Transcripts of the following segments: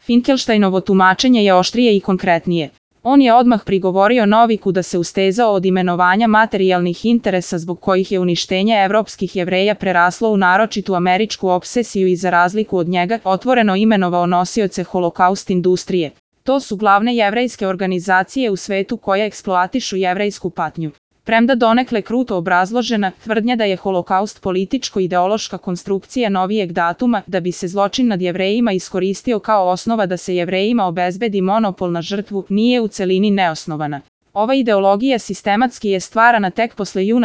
Finkelsteinovo tumačenje je oštrije i konkretnije. On je odmah prigovorio Noviku da se ustezao od imenovanja materijalnih interesa zbog kojih je uništenje evropskih Jevreja preraslo u naročitu američku obsesiju i za razliku od njega otvoreno imenovao nosioce holokaust industrije. To su glavne jevrejske organizacije u svetu koje eksploatišu jevrejsku patnju. Premda donekle kruto obrazložena, tvrdnja da je holokaust političko-ideološka konstrukcija novijeg datuma da bi se zločin nad Jevrejima iskoristio kao osnova da se Jevrejima obezbedi monopol na žrtvu nije u celini neosnovana. Ova ideologija sistematski je stvarana tek posle juna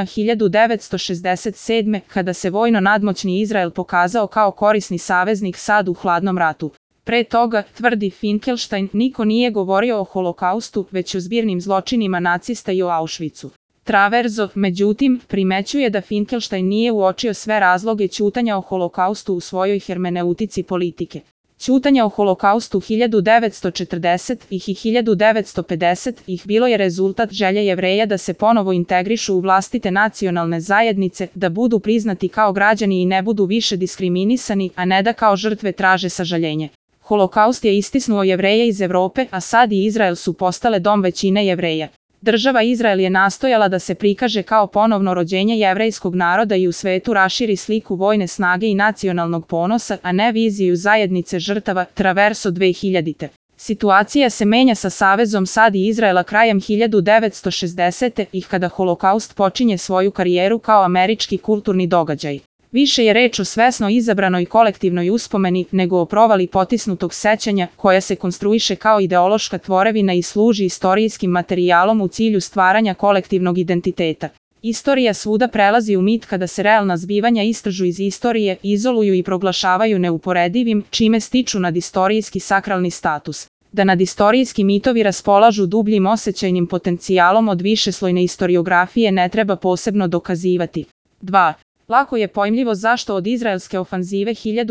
1967. kada se vojno nadmoćni Izrael pokazao kao korisni saveznik SAD u hladnom ratu. Pre toga, tvrdi Finkelstein, niko nije govorio o holokaustu, već o zbirnim zločinima nacista i o Auschwitzu. Traverso, međutim, primećuje da Finkelstein nije uočio sve razloge ćutanja o holokaustu u svojoj hermeneutici politike. Ćutanja o holokaustu 1940-ih i 1950-ih bilo je rezultat želje Jevreja da se ponovo integrišu u vlastite nacionalne zajednice, da budu priznati kao građani i ne budu više diskriminisani, a ne da kao žrtve traže sažaljenje. Holokaust je istisnuo Jevreje iz Evrope, a SAD i Izrael su postale dom većine Jevreja. Država Izrael je nastojala da se prikaže kao ponovno rođenje jevrejskog naroda i u svetu raširi sliku vojne snage i nacionalnog ponosa, a ne viziju zajednice žrtava. Traverso 2000. Situacija se menja sa savezom SAD i Izraela krajem 1960-ih kada holokaust počinje svoju karijeru kao američki kulturni događaj. Više je reč o svesno izabranoj kolektivnoj uspomeni nego o provali potisnutog sećanja koja se konstruiše kao ideološka tvorevina i služi istorijskim materijalom u cilju stvaranja kolektivnog identiteta. Istorija svuda prelazi u mit kada se realna zbivanja istražu iz istorije, izoluju i proglašavaju neuporedivim, čime stiču nadistorijski sakralni status. Da nadistorijski mitovi raspolažu dubljim osjećajnim potencijalom od višeslojne istoriografije ne treba posebno dokazivati. 2. Lako je pojmljivo zašto od izraelske ofanzive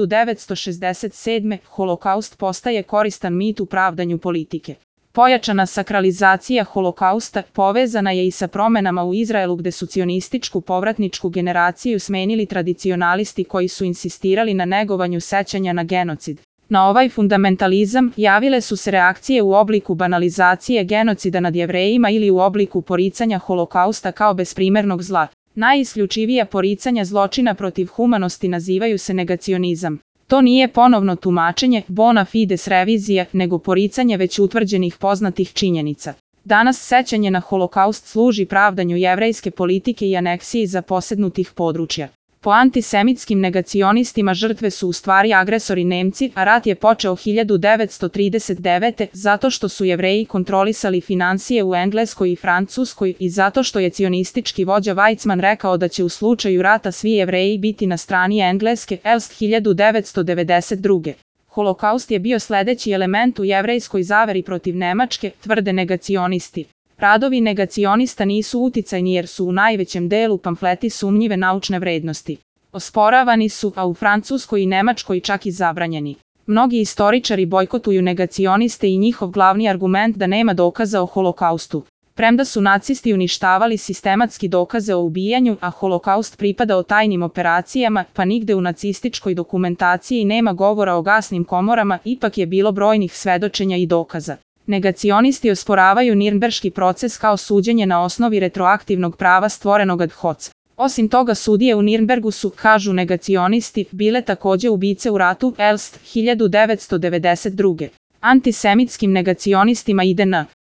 1967. holokaust postaje koristan mit u pravdanju politike. Pojačana sakralizacija holokausta povezana je i sa promenama u Izraelu gde su cionističku povratničku generaciju smenili tradicionalisti koji su insistirali na negovanju sećanja na genocid. Na ovaj fundamentalizam javile su se reakcije u obliku banalizacije genocida nad Jevrejima ili u obliku poricanja holokausta kao besprimernog zla. Najisključivija poricanja zločina protiv humanosti nazivaju se negacionizam. To nije ponovno tumačenje, bona fides revizija, nego poricanje već utvrđenih poznatih činjenica. Danas sećanje na holokaust služi pravdanju jevrejske politike i aneksiji zaposednutih područja. Po antisemitskim negacionistima žrtve su u stvari agresori Nemci, a rat je počeo 1939. zato što su Jevreji kontrolisali finansije u Engleskoj i Francuskoj i zato što je cionistički vođa Weizmann rekao da će u slučaju rata svi Jevreji biti na strani Engleske, Elst 1992. Holokaust je bio sledeći element u jevrejskoj zaveri protiv Nemačke, tvrde negacionisti. Radovi negacionista nisu uticajni jer su u najvećem delu pamfleti sumnjive naučne vrednosti. Osporavani su, a u Francuskoj i Nemačkoj čak i zabranjeni. Mnogi istoričari bojkotuju negacioniste i njihov glavni argument da nema dokaza o holokaustu. Premda su nacisti uništavali sistematski dokaze o ubijanju, a holokaust pripadao tajnim operacijama, pa nigde u nacističkoj dokumentaciji nema govora o gasnim komorama, ipak je bilo brojnih svedočenja i dokaza. Negacionisti osporavaju Nirnberški proces kao suđenje na osnovi retroaktivnog prava stvorenog ad hoc. Osim toga sudije u Nirnbergu su, kažu negacionisti, bile takođe ubice u ratu, Elst 1992. Antisemitskim negacionistima ide na